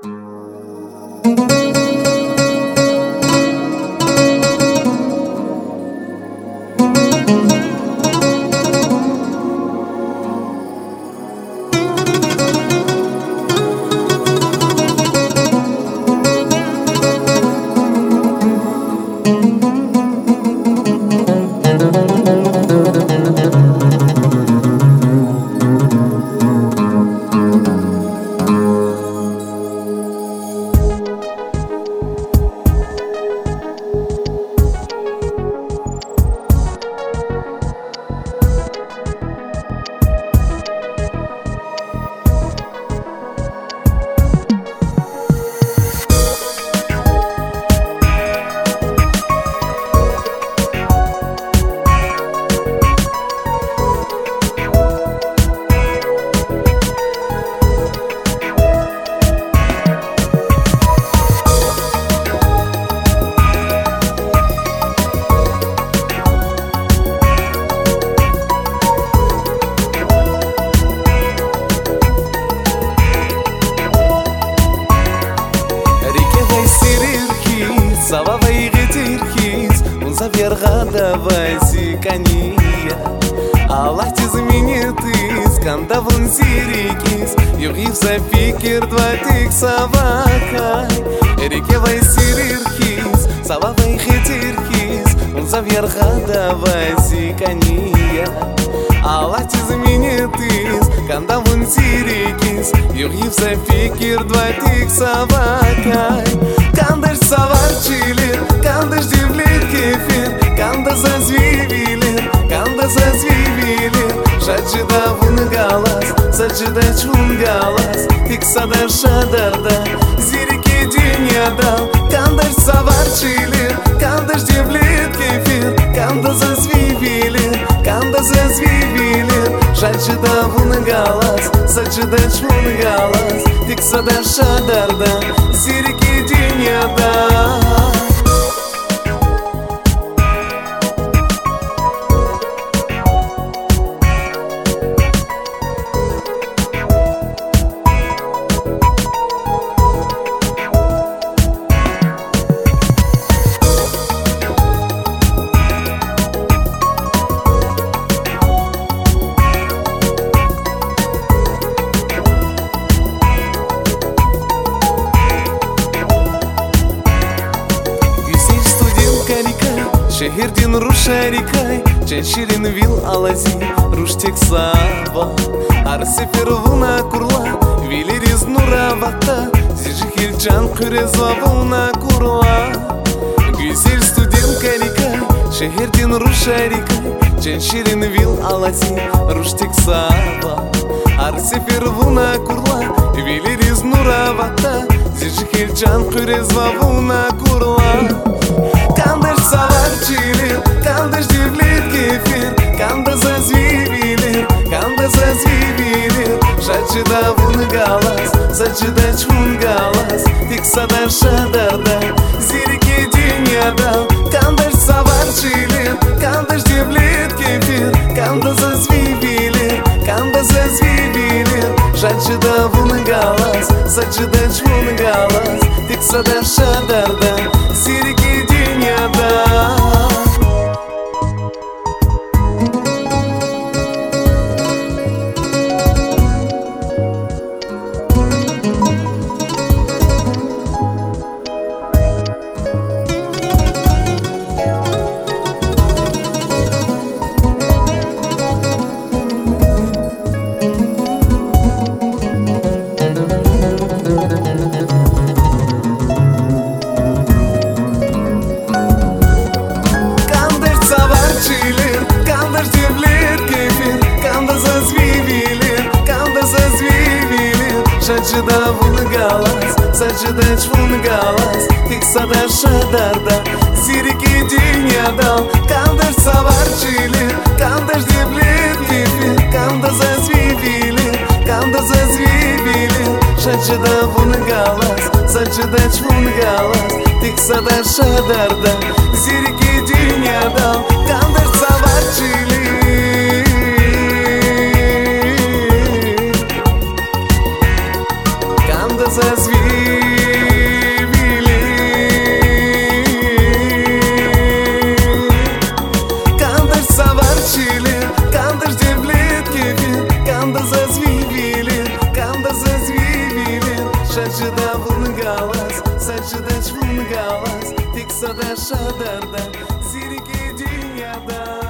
Сава вайгетирхиз, унза вергада вайсикания. Аллах тизменитиз, канда вон сирикиз, югив за фикер дватик савакай. Реке вайсирирхиз, сава вайгетирхиз, унза вергада вайсикания. Аллах тизменитиз, канда вон сирикиз, югив за фикер дватик савакай. Кандаш саварчилер, кандаш дивлет кефир, канда зазвивилер, канда зазвивилер. Шачыда вун галас, сачыда чун галас, тик садар шадарда, зирике диньядал. Кандаш саварчилер, кандаш дивлет кефир, канда зазвивилер, канда зазвивилер. Шачыда вун галас, сачыда чун галас, тик садар шадарда, зирике диньядал. Şehirden Ruşarikay, Çenşirin vil alazi, Ruştek sava. Ar sefer vuna kurla, Vileriz nuravata, Zirjihilcan kürezva vuna kurla. Güzel student karikay, Şehirden Ruşarikay, Çenşirin vil alazi, Ruştek sava. Ar sefer vuna kurla, Vileriz nuravata, Zirjihilcan kürezva vuna kurla. Кандаш саварчилер, кандаш дивлет кефир, канда зазвивилер, канда зазвивилер. Шачыда вун галас, сачыда чун галас, тик садар шадарда, зирике диньядал. Кандаш саварчилер, кандаш дивлет кефир, канда зазвивилер, канда зазвивилер. Шачыда вун галас, сачыда чун галас, тик садар шадарда, зирике диньядал. Şacıda vun galas, sacıda çun galas, tik sadar şadarda, zirike dünyadan. Kandır savarçilir, kandır diblir kefir, kanda zazvivilir, kanda zazvivilir. Şacıda vun galas, sacıda çun galas, tik sadar şadarda, zirike dünyadan. Kandır savarçilir, канда зазвивилер. saçıda vulgalas, saçıda vulgalas, tek sada şadarda, zirki dünyada.